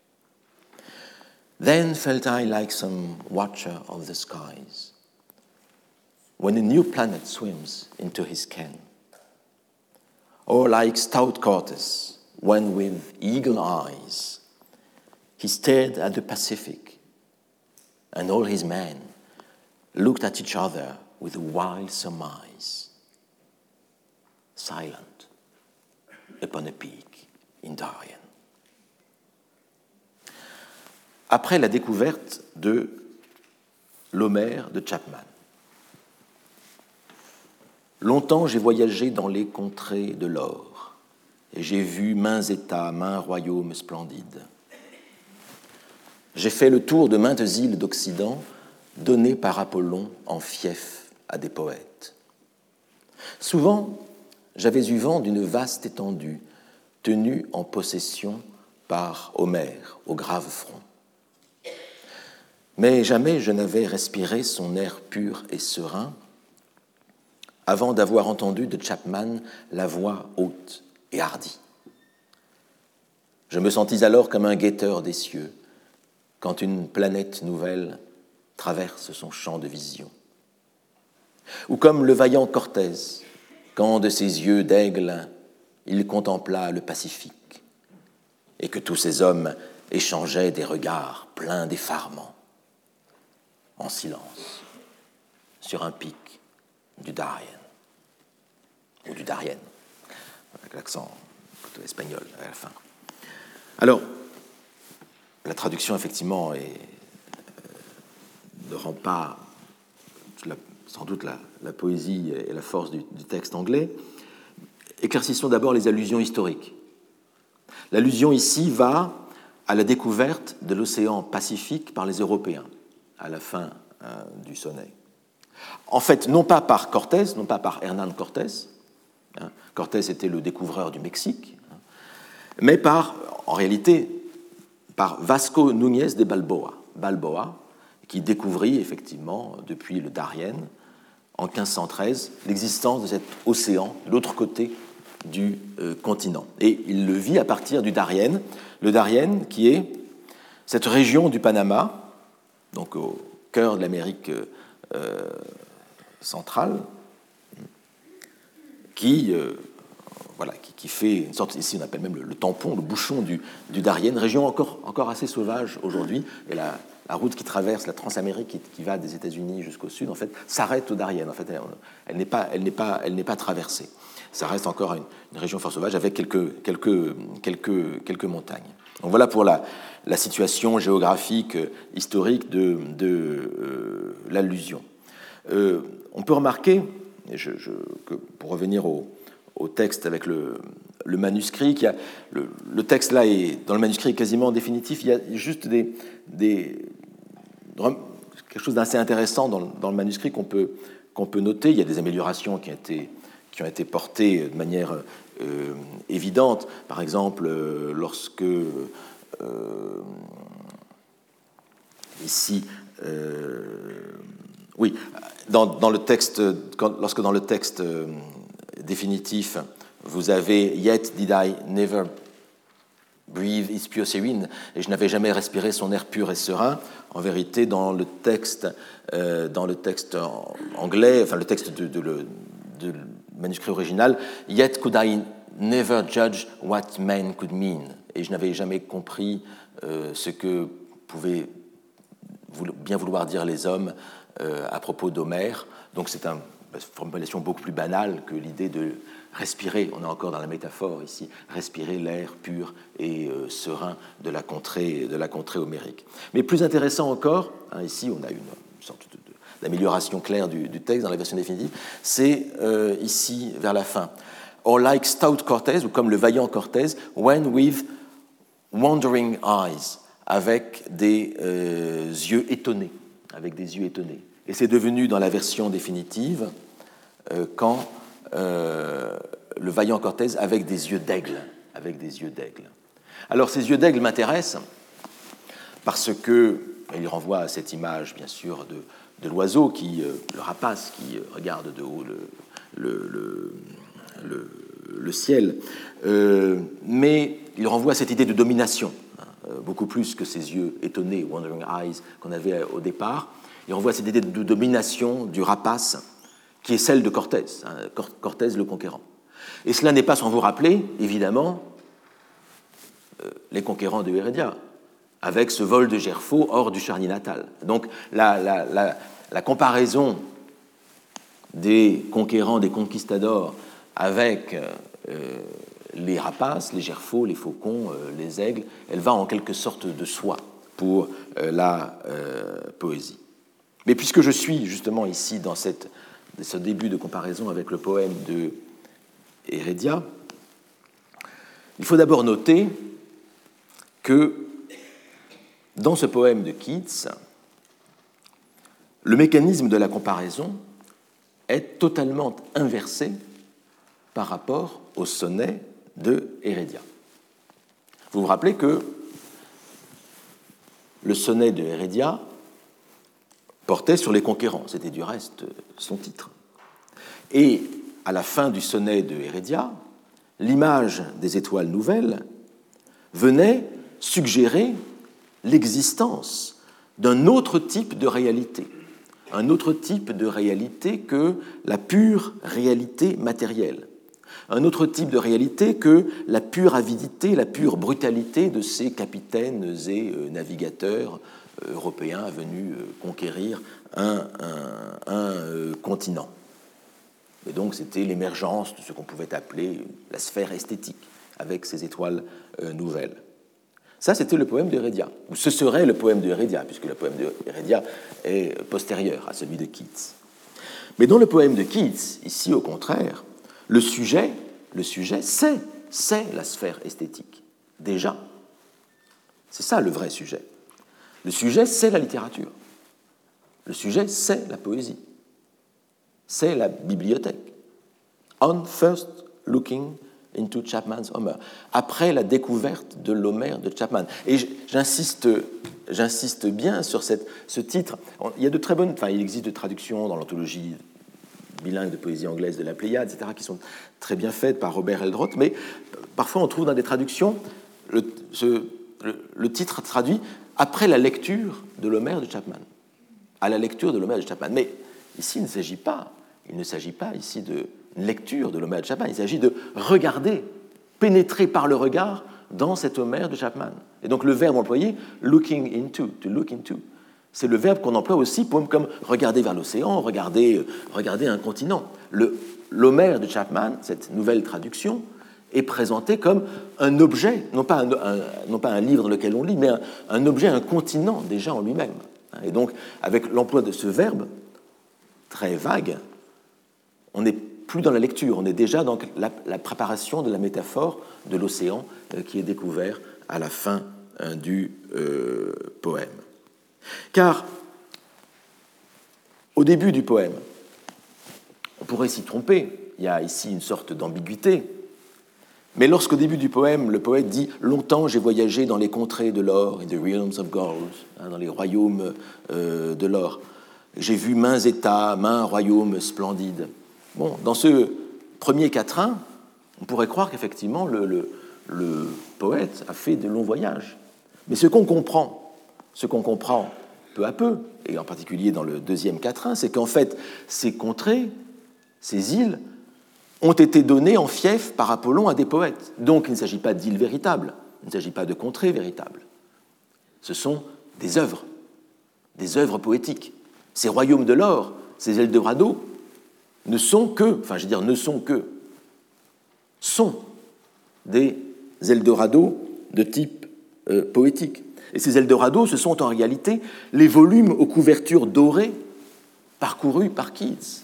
Then felt I like some watcher of the skies, when a new planet swims into his ken, or like stout Cortes, when with eagle eyes he stared at the Pacific, and all his men looked at each other with a wild surmise, silent upon a peak in Darien. Après la découverte de l'Homère de Chapman, longtemps j'ai voyagé dans les contrées de l'or, et j'ai vu maints États, maints royaumes splendides. J'ai fait le tour de maintes îles d'Occident, données par Apollon en fief à des poètes. Souvent, j'avais eu vent d'une vaste étendue, tenue en possession par Homère au grave front. Mais jamais je n'avais respiré son air pur et serein avant d'avoir entendu de Chapman la voix haute et hardie. Je me sentis alors comme un guetteur des cieux quand une planète nouvelle traverse son champ de vision. Ou comme le vaillant Cortès, quand de ses yeux d'aigle il contempla le Pacifique et que tous ces hommes échangeaient des regards pleins d'effarement, en silence, sur un pic du Darien, ou du Darien, avec l'accent plutôt espagnol à la fin. Alors, la traduction, effectivement, est, euh, ne rend pas la sans doute la, la poésie et la force du, du texte anglais. Éclaircissons d'abord les allusions historiques. L'allusion ici va à la découverte de l'océan Pacifique par les Européens à la fin euh, du sonnet. En fait, non pas par Cortés, non pas par Hernán Cortés, hein, Cortés était le découvreur du Mexique, hein, mais par, en réalité, par Vasco Núñez de Balboa, Balboa, qui découvrit effectivement, depuis le Darien, en quinze cent treize, l'existence de cet océan de l'autre côté du euh, continent. Et il le vit à partir du Darien, le Darien qui est cette région du Panama, donc au cœur de l'Amérique euh, centrale, qui, euh, voilà, qui, qui fait une sorte, ici on appelle même le, le tampon, le bouchon du, du Darien, région encore, encore assez sauvage aujourd'hui, et la, la route qui traverse la Transamérique, qui, qui va des États-Unis jusqu'au sud, en fait, s'arrête au Darien. En fait, elle, elle n'est pas, elle n'est pas, elle n'est pas traversée. Ça reste encore une, une région fort sauvage avec quelques, quelques, quelques, quelques montagnes. Donc voilà pour la, la situation géographique, historique de, de euh, l'allusion. Euh, on peut remarquer, et je, je, que pour revenir au, au texte avec le, le manuscrit, qu'il y a, le, le texte là est, dans le manuscrit est quasiment définitif, il y a juste des, des, quelque chose d'assez intéressant dans, dans le manuscrit qu'on peut, qu'on peut noter. Il y a des améliorations qui ont été, qui ont été portées de manière euh, évidente. Par exemple, euh, lorsque euh, ici, euh, oui, dans, dans le texte, quand, lorsque dans le texte euh, définitif, vous avez Yet did I never breathe his pure serene, et je n'avais jamais respiré son air pur et serein. En vérité, dans le texte, euh, dans le texte anglais, enfin le texte de, de, de, de manuscrit original, Yet could I never judge what man could mean, et je n'avais jamais compris euh, ce que pouvaient bien vouloir dire les hommes euh, à propos d'Homère. Donc c'est un, une formulation beaucoup plus banale que l'idée de respirer, on est encore dans la métaphore ici, respirer l'air pur et euh, serein de la contrée, de la contrée homérique. Mais plus intéressant encore, hein, ici on a une, une sorte de, de, d'amélioration claire du, du texte dans la version définitive, c'est euh, ici vers la fin. Or like stout Cortés, ou comme le vaillant Cortés, when with wandering eyes, avec des euh, yeux étonnés, avec des yeux étonnés. Et c'est devenu dans la version définitive euh, quand euh, le vaillant Cortés avec des yeux d'aigle, avec des yeux d'aigle. Alors ces yeux d'aigle m'intéressent parce que il renvoie à cette image, bien sûr, de, de l'oiseau qui, euh, le rapace qui regarde de haut le, le, le, le, le ciel, euh, mais il renvoie à cette idée de domination. Beaucoup plus que ces yeux étonnés, wandering eyes, qu'on avait au départ. Il renvoie à cette idée de domination du rapace qui est celle de Cortés, hein, Cortés le conquérant. Et cela n'est pas sans vous rappeler, évidemment, euh, les conquérants de Heredia, avec ce vol de Gerfaut hors du charnier natal. Donc la, la, la, la comparaison des conquérants, des conquistadors avec euh, les rapaces, les gerfauts, les faucons, euh, les aigles, elle va en quelque sorte de soi pour euh, la euh, poésie. Mais puisque je suis justement ici dans cette, ce début de comparaison avec le poème de Heredia, il faut d'abord noter que dans ce poème de Keats, le mécanisme de la comparaison est totalement inversé par rapport au sonnet de Heredia. Vous vous rappelez que le sonnet de Heredia portait sur les conquérants, c'était du reste son titre. Et à la fin du sonnet de Heredia, l'image des étoiles nouvelles venait suggérer l'existence d'un autre type de réalité, un autre type de réalité que la pure réalité matérielle, un autre type de réalité que la pure avidité, la pure brutalité de ces capitaines et navigateurs européens venus conquérir un, un, un continent. Et donc c'était l'émergence de ce qu'on pouvait appeler la sphère esthétique, avec ces étoiles nouvelles. Ça, c'était le poème de Heredia, ou ce serait le poème de Heredia, puisque le poème de Heredia est postérieur à celui de Keats. Mais dans le poème de Keats, ici au contraire, le sujet, le sujet, c'est, c'est la sphère esthétique, déjà. C'est ça le vrai sujet. Le sujet, c'est la littérature. Le sujet, c'est la poésie. C'est la bibliothèque. On first looking into Chapman's Homer, après la découverte de l'Homère de Chapman. Et j'insiste, j'insiste bien sur cette, ce titre. Il y a de très bonnes, enfin, il existe de traductions dans l'anthologie bilingue de poésie anglaise de la Pléiade, et cetera, qui sont très bien faites par Robert Eldroth, mais parfois on trouve dans des traductions le, ce, le, le titre traduit après la lecture de l'Homère de Chapman. À la lecture de l'Homère de Chapman. Mais ici, il ne s'agit pas, il ne s'agit pas ici de lecture de l'Homère de Chapman, il s'agit de regarder, pénétrer par le regard dans cet Homère de Chapman. Et donc le verbe employé, looking into, to look into, c'est le verbe qu'on emploie aussi pour, comme regarder vers l'océan, regarder, regarder un continent. Le, l'Homère de Chapman, cette nouvelle traduction, est présenté comme un objet, non pas un, un, non pas un livre dans lequel on lit, mais un, un objet, un continent déjà en lui-même. Et donc, avec l'emploi de ce verbe, très vague, on n'est plus dans la lecture, on est déjà dans la, la préparation de la métaphore de l'océan euh, qui est découvert à la fin euh, du euh, poème. Car, au début du poème, on pourrait s'y tromper, il y a ici une sorte d'ambiguïté, mais lorsqu'au début du poème, le poète dit « Longtemps j'ai voyagé dans les contrées de l'or, in the realms of gold hein, », dans les royaumes euh, de l'or. J'ai vu maints États, maints royaumes splendides. Bon, dans ce premier quatrain, on pourrait croire qu'effectivement le, le, le poète a fait de longs voyages. Mais ce qu'on comprend, ce qu'on comprend peu à peu, et en particulier dans le deuxième quatrain, c'est qu'en fait, ces contrées, ces îles, ont été données en fief par Apollon à des poètes. Donc il ne s'agit pas d'îles véritables, il ne s'agit pas de contrées véritables. Ce sont des œuvres, des œuvres poétiques. Ces royaumes de l'or, ces Eldorado, ne sont que, enfin je veux dire, ne sont que, sont des Eldorado de type euh, poétique. Et ces Eldorado, ce sont en réalité les volumes aux couvertures dorées parcourus par Keats.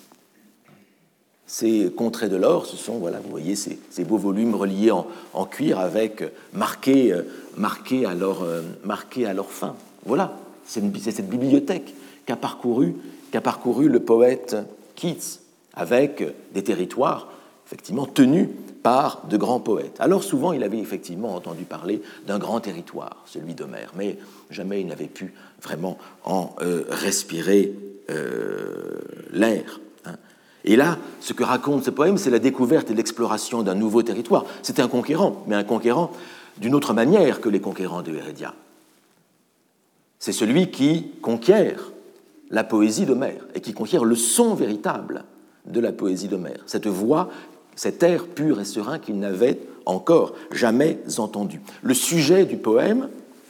Ces contrées de l'or, ce sont, voilà, vous voyez, ces, ces beaux volumes reliés en, en cuir avec marqués, marqués, à leur, marqués à leur fin. Voilà, c'est, une, c'est cette bibliothèque qu'a parcouru, qu'a parcouru le poète Keats, avec des territoires effectivement tenus par de grands poètes. Alors souvent, il avait effectivement entendu parler d'un grand territoire, celui d'Homère, mais jamais il n'avait pu vraiment en euh, respirer euh, l'air. Hein. Et là, ce que raconte ce poème, c'est la découverte et l'exploration d'un nouveau territoire. C'était un conquérant, mais un conquérant d'une autre manière que les conquérants de Hérédia. C'est celui qui conquiert la poésie d'Homère et qui conquiert le son véritable de la poésie d'Homère, cette voix, cet air pur et serein qu'il n'avait encore jamais entendu. Le sujet du poème,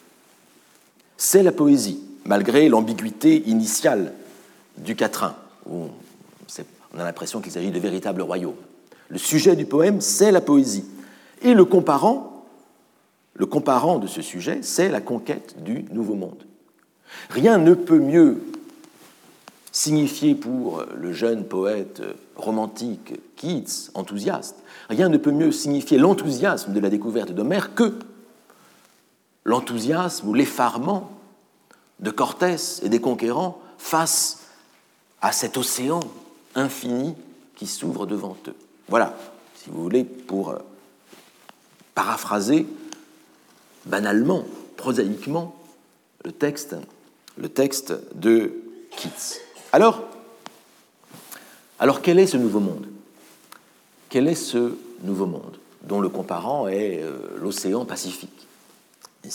c'est la poésie, malgré l'ambiguïté initiale du quatrain, où on a l'impression qu'il s'agit de véritables royaumes. Le sujet du poème, c'est la poésie. Et le comparant, le comparant de ce sujet, c'est la conquête du Nouveau Monde. Rien ne peut mieux signifier pour le jeune poète romantique Keats, enthousiaste, rien ne peut mieux signifier l'enthousiasme de la découverte d'Homère que l'enthousiasme ou l'effarement de Cortès et des conquérants face à cet océan infini qui s'ouvre devant eux. Voilà, si vous voulez, pour paraphraser banalement, prosaïquement, le texte, le texte de Keats. Alors, alors, quel est ce nouveau monde ? Quel est ce nouveau monde dont le comparant est euh, l'océan Pacifique, ici ?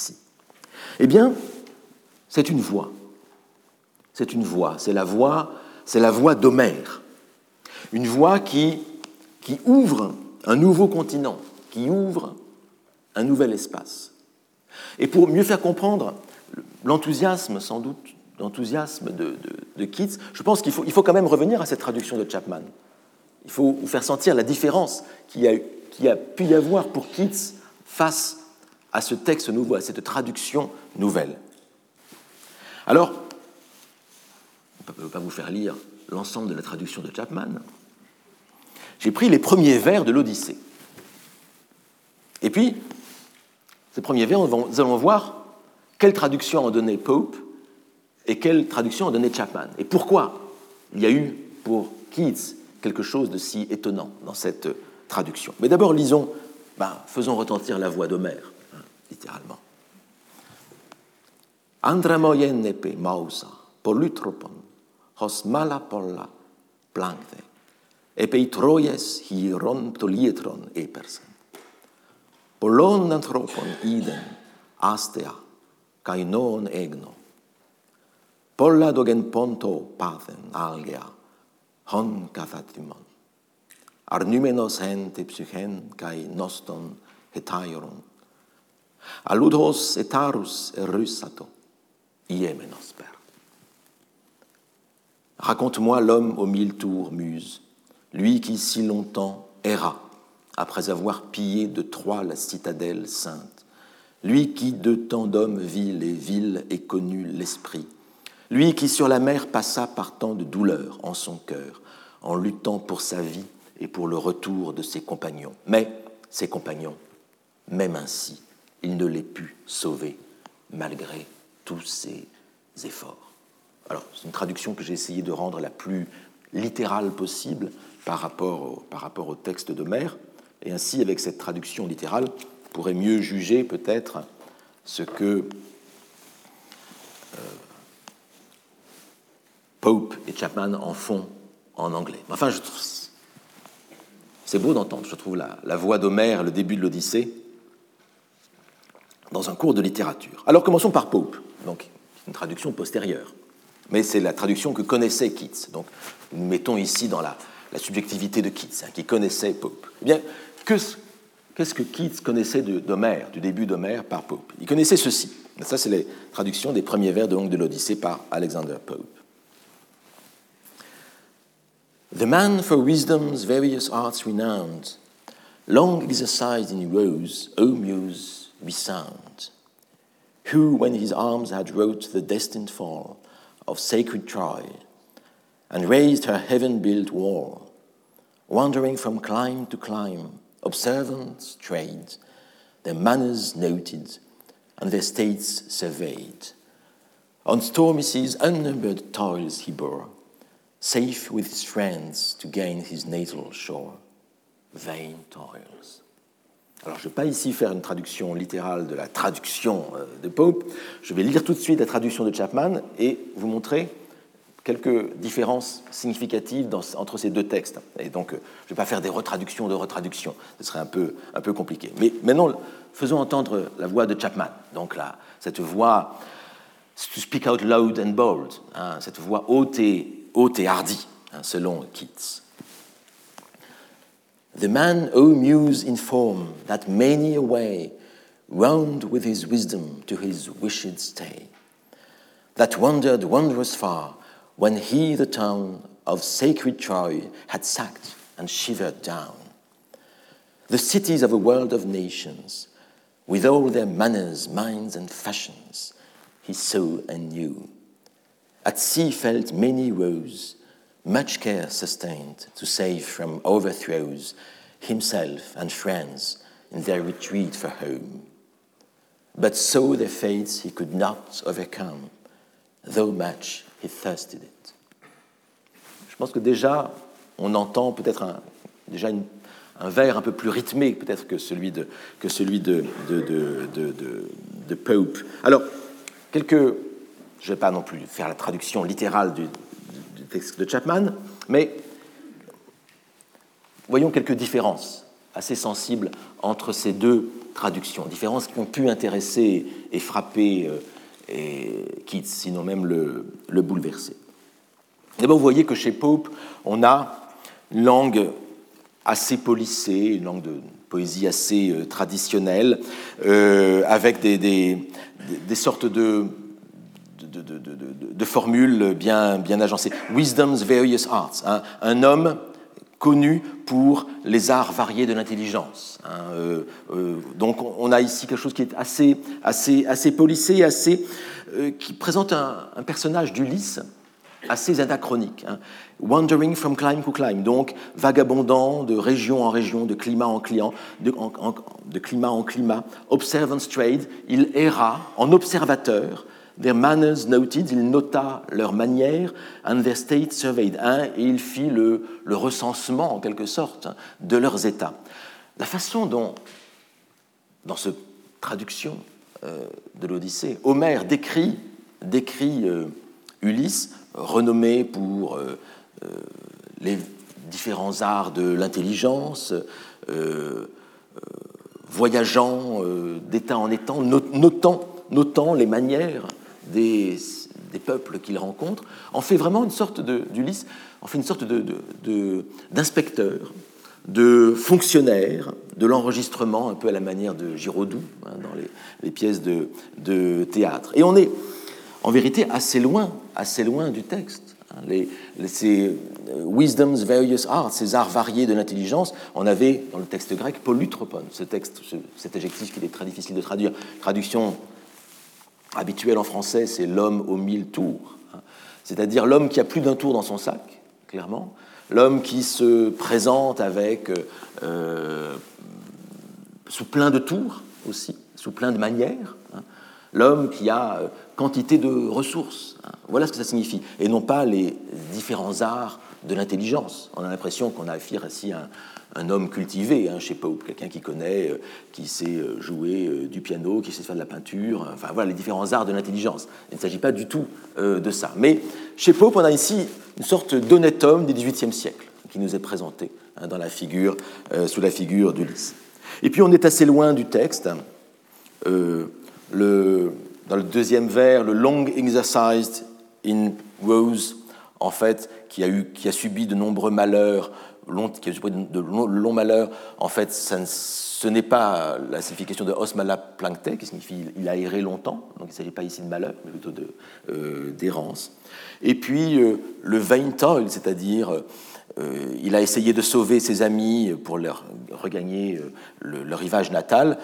Eh bien, c'est une voix. C'est une voix. C'est la voix, c'est la voix d'Homère. Une voix qui, qui ouvre un nouveau continent, qui ouvre un nouvel espace. Et pour mieux faire comprendre l'enthousiasme, sans doute, l'enthousiasme de, de, de Keats, je pense qu'il faut, il faut quand même revenir à cette traduction de Chapman. Il faut vous faire sentir la différence qu'il y a, qu'il y a pu y avoir pour Keats face à ce texte nouveau, à cette traduction nouvelle. Alors, on ne peut pas vous faire lire l'ensemble de la traduction de Chapman, j'ai pris les premiers vers de l'Odyssée. Et puis, ces premiers vers, nous allons voir quelle traduction en donnait Pope et quelle traduction en donnait Chapman. Et pourquoi il y a eu pour Keats quelque chose de si étonnant dans cette traduction. Mais d'abord, lisons, ben, faisons retentir la voix d'Homère, hein, littéralement. Andremoyen epe mausa, polutropon, hos mala polla plancte, epe troies hieron tolietron epersen. Polon anthropon idem, astea, kai non egno. Polla dogen ponto pathen algea, hon cathatimon. Arnumenos hente psychen kai noston hetairon. Aludos etarus erusato, iemenos per. Raconte-moi l'homme aux mille tours muse, lui qui si longtemps erra, après avoir pillé de Troie la citadelle sainte, lui qui de tant d'hommes vit les villes et connut l'esprit, lui qui sur la mer passa par tant de douleurs en son cœur, en luttant pour sa vie et pour le retour de ses compagnons. Mais ses compagnons, même ainsi, il ne les put sauver malgré tous ses efforts. Alors, c'est une traduction que j'ai essayé de rendre la plus littérale possible par rapport au, par rapport au texte d'Homère, et ainsi, avec cette traduction littérale, on pourrait mieux juger peut-être ce que euh, Pope et Chapman en font en anglais. Enfin, je trouve, c'est beau d'entendre, je trouve, la, la voix d'Homère, le début de l'Odyssée, dans un cours de littérature. Alors, commençons par Pope, donc une traduction postérieure, mais c'est la traduction que connaissait Keats. Donc, nous nous mettons ici dans la, la subjectivité de Keats, hein, qui connaissait Pope. Eh bien, que, qu'est-ce que Keats connaissait de, d'Homère, du début d'Homère par Pope? Il connaissait ceci. Ça, c'est la traduction des premiers vers de, de l'Odyssée par Alexander Pope. The man for wisdom's various arts renowned, long exercised in woes, O muse, be sound, who, when his arms had wrought the destined fall of sacred Troy, and raised her heaven-built wall, wandering from clime to clime, observant strayed, their manners noted, and their states surveyed. On stormy seas unnumbered toils he bore, safe with his friends to gain his natal shore. Vain toils. Alors, je ne vais pas ici faire une traduction littérale de la traduction de Pope. Je vais lire tout de suite la traduction de Chapman et vous montrer quelques différences significatives dans, entre ces deux textes. Et donc, je ne vais pas faire des retraductions de retraductions. Ce serait un peu, un peu compliqué. Mais maintenant, faisons entendre la voix de Chapman. Donc, là, cette voix, to speak out loud and bold, hein, cette voix haute et, haute et hardie, hein, selon Keats. The man, O muse in form, that many a way roamed with his wisdom to his wished stay, that wandered wondrous far when he the town of sacred Troy had sacked and shivered down. The cities of a world of nations, with all their manners, minds, and fashions, he saw and knew. At sea felt many woes, much care sustained to save from overthrows himself and friends in their retreat for home. But so their fates he could not overcome, though much he thirsted it. Je pense que déjà, on entend peut-être un, déjà une, un vers un peu plus rythmé peut-être que celui de, que celui de, de, de, de, de, de Pope. Alors, quelques... Je ne vais pas non plus faire la traduction littérale du, du texte de Chapman, mais voyons quelques différences assez sensibles entre ces deux traductions, différences qui ont pu intéresser et frapper euh, et Keats, sinon même le, le bouleverser. D'abord, vous voyez que chez Pope, on a une langue assez policée, une langue de poésie assez euh, traditionnelle, euh, avec des, des, des sortes de... De, de, de, de, de formules bien, bien agencées. Wisdom's various arts, hein, un homme connu pour les arts variés de l'intelligence. Hein, euh, euh, donc on a ici quelque chose qui est assez, assez, assez policé, assez, euh, qui présente un, un personnage d'Ulysse assez anachronique. Hein. Wandering from clime to clime, donc vagabondant de région en région, de climat en client, de, en, en, de climat en climat, observant strayed, il erra en observateur, their manners noted, il nota leurs manières, and their state surveyed, hein, et il fit le, le recensement, en quelque sorte, de leurs états. La façon dont, dans cette traduction euh, de l'Odyssée, Homère décrit, décrit euh, Ulysse, renommé pour euh, euh, les différents arts de l'intelligence, euh, euh, voyageant euh, d'état en état, notant, notant les manières des, des peuples qu'il rencontre, en fait vraiment une sorte de, d'Ulysse, en fait une sorte de, de, de, d'inspecteur, de fonctionnaire, de l'enregistrement, un peu à la manière de Giraudoux, hein, dans les, les pièces de, de théâtre. Et on est, en vérité, assez loin, assez loin du texte. Les, les, ces wisdom's various arts, ces arts variés de l'intelligence, on avait dans le texte grec polutropon, ce texte, ce, cet adjectif qu'il est très difficile de traduire. Traduction habituelle en français, c'est l'homme aux mille tours, hein, c'est-à-dire l'homme qui a plus d'un tour dans son sac, clairement, l'homme qui se présente avec euh, sous plein de tours aussi, sous plein de manières, hein, l'homme qui a euh, quantité de ressources. Hein. Voilà ce que ça signifie. Et non pas les différents arts de l'intelligence. On a l'impression qu'on a affaire ici à un, un homme cultivé, hein, chez Pope, quelqu'un qui connaît, euh, qui sait jouer euh, du piano, qui sait faire de la peinture, enfin voilà, les différents arts de l'intelligence. Il ne s'agit pas du tout euh, de ça. Mais chez Pope, on a ici une sorte d'honnête homme du dix-huitième siècle qui nous est présenté, hein, dans la figure, euh, sous la figure d'Ulysse. Et puis on est assez loin du texte. Euh, le... Dans le deuxième vers, le long exercised in woes, en fait, qui a, eu, qui a subi de nombreux malheurs, long, qui a subi de longs long malheurs, en fait, ça ne, ce n'est pas la signification de os mala plancte, qui signifie il a erré longtemps, donc il ne s'agit pas ici de malheur, mais plutôt de, euh, d'errance. Et puis euh, le vain toil, c'est-à-dire euh, il a essayé de sauver ses amis pour leur regagner le, le rivage natal,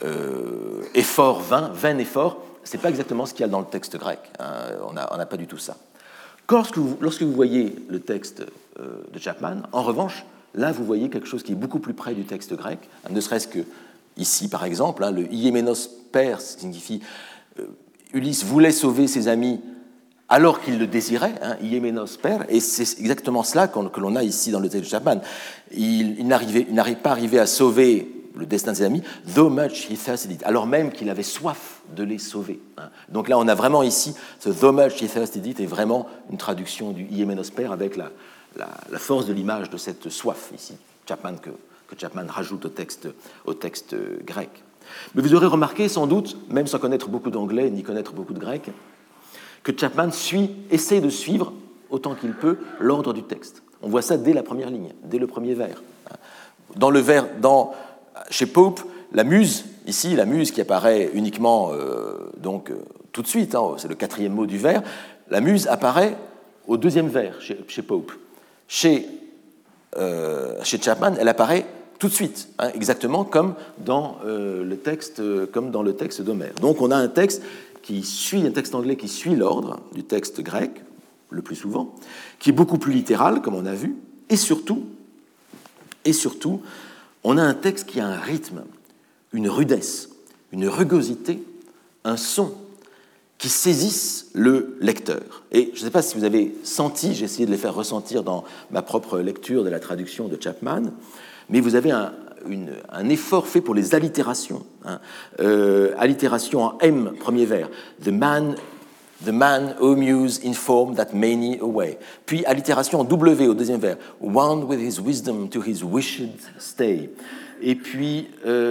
euh, effort vain, vain effort. Ce n'est pas exactement ce qu'il y a dans le texte grec. Hein. On n'a pas du tout ça. Lorsque vous, lorsque vous voyez le texte euh, de Chapman, en revanche, là, vous voyez quelque chose qui est beaucoup plus près du texte grec, hein, ne serait-ce que ici, par exemple, hein, le Iéménos père signifie euh, Ulysse voulait sauver ses amis alors qu'il le désirait, hein, Iéménos père, et c'est exactement cela qu'on, que l'on a ici dans le texte de Chapman. Il, il n'arrive pas arrivé à sauver le destin de ses amis, though much he thirsted it, alors même qu'il avait soif de les sauver. Donc là, on a vraiment ici, ce though much he thirsted it est vraiment une traduction du Iéménos père avec la, la, la force de l'image de cette soif, ici, Chapman, que, que Chapman rajoute au texte, au texte grec. Mais vous aurez remarqué, sans doute, même sans connaître beaucoup d'anglais ni connaître beaucoup de grec, que Chapman suit, essaie de suivre, autant qu'il peut, l'ordre du texte. On voit ça dès la première ligne, dès le premier vers. Dans le vers, dans... Chez Pope, la muse, ici, la muse qui apparaît uniquement euh, donc, euh, tout de suite, hein, c'est le quatrième mot du vers, la muse apparaît au deuxième vers chez, chez Pope. Chez, euh, chez Chapman, elle apparaît tout de suite, hein, exactement comme dans, euh, le texte, euh, comme dans le texte d'Homère. Donc on a un texte qui suit, un texte anglais qui suit l'ordre du texte grec, le plus souvent, qui est beaucoup plus littéral, comme on a vu, et surtout, et surtout, on a un texte qui a un rythme, une rudesse, une rugosité, un son qui saisissent le lecteur. Et je ne sais pas si vous avez senti, j'ai essayé de les faire ressentir dans ma propre lecture de la traduction de Chapman, mais vous avez un, une, un effort fait pour les allitérations. Hein. Euh, allitération en M, premier vers. The man, the man, O muse, informed that many away. Puis allitération en W au deuxième vers. Wound with his wisdom to his wished stay. Et puis,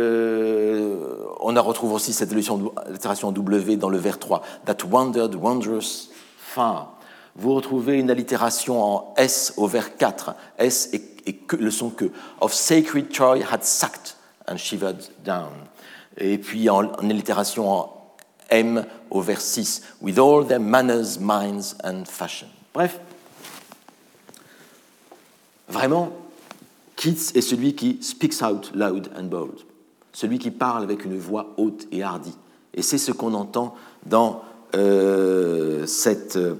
euh, on a retrouvé aussi cette allitération en W dans le vers trois. That wandered wondrous far. Vous retrouvez une allitération en S au vers quatre. S et, et que, le son que. Of sacred Troy had sucked and shivered down. Et puis en, en allitération en M au vers six. With all their manners, minds and fashion. Bref, vraiment, Keats est celui qui speaks out loud and bold, celui qui parle avec une voix haute et hardie. Et c'est ce qu'on entend dans, euh, cette,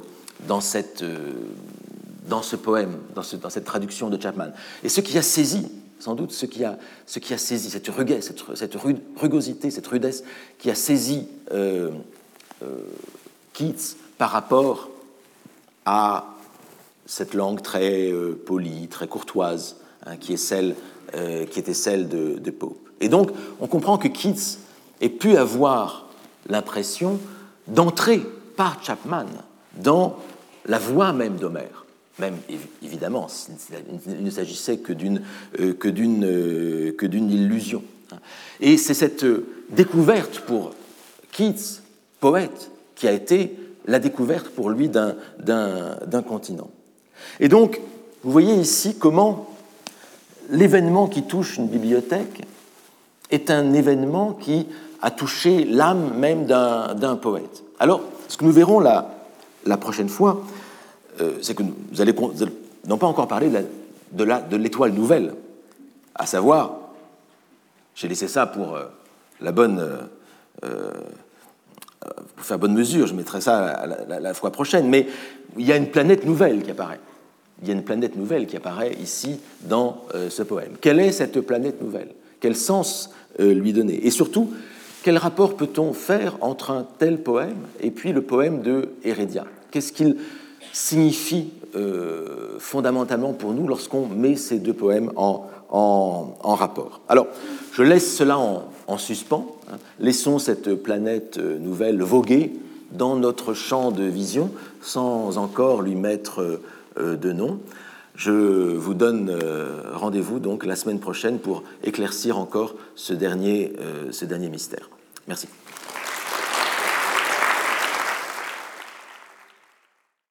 dans, cette, euh, dans ce poème, dans, ce, dans cette traduction de Chapman. Et ce qui a saisi, sans doute, ce qui a, ce qui a saisi, cette ruguesse, cette, cette rugosité, cette rudesse qui a saisi euh, euh, Keats par rapport à cette langue très euh, polie, très courtoise, hein, qui, est celle, euh, qui était celle de, de Pope. Et donc, on comprend que Keats ait pu avoir l'impression d'entrer par Chapman dans la voix même d'Homère. Même, évidemment, il ne s'agissait que d'une, euh, que d'une, euh, que d'une illusion. Et c'est cette découverte pour Keats, poète, qui a été la découverte pour lui d'un, d'un, d'un continent. Et donc, vous voyez ici comment l'événement qui touche une bibliothèque est un événement qui a touché l'âme même d'un, d'un poète. Alors, ce que nous verrons la, la prochaine fois, euh, c'est que vous allez, vous allez non pas encore parler de, la, de, la, de l'étoile nouvelle, à savoir, j'ai laissé ça pour euh, la bonne... Euh, euh, pour faire bonne mesure, je mettrai ça la, la, la fois prochaine, mais il y a une planète nouvelle qui apparaît. Il y a une planète nouvelle qui apparaît ici dans euh, ce poème. Quelle est cette planète nouvelle ? Quel sens euh, lui donner ? Et surtout, quel rapport peut-on faire entre un tel poème et puis le poème de Heredia ? Qu'est-ce qu'il signifie euh, fondamentalement pour nous lorsqu'on met ces deux poèmes en, en, en rapport ? Alors, je laisse cela en, en suspens. Hein. Laissons cette planète nouvelle voguer dans notre champ de vision sans encore lui mettre euh, de nom. Je vous donne euh, rendez-vous donc la semaine prochaine pour éclaircir encore ce dernier, euh, ce dernier mystère. Merci.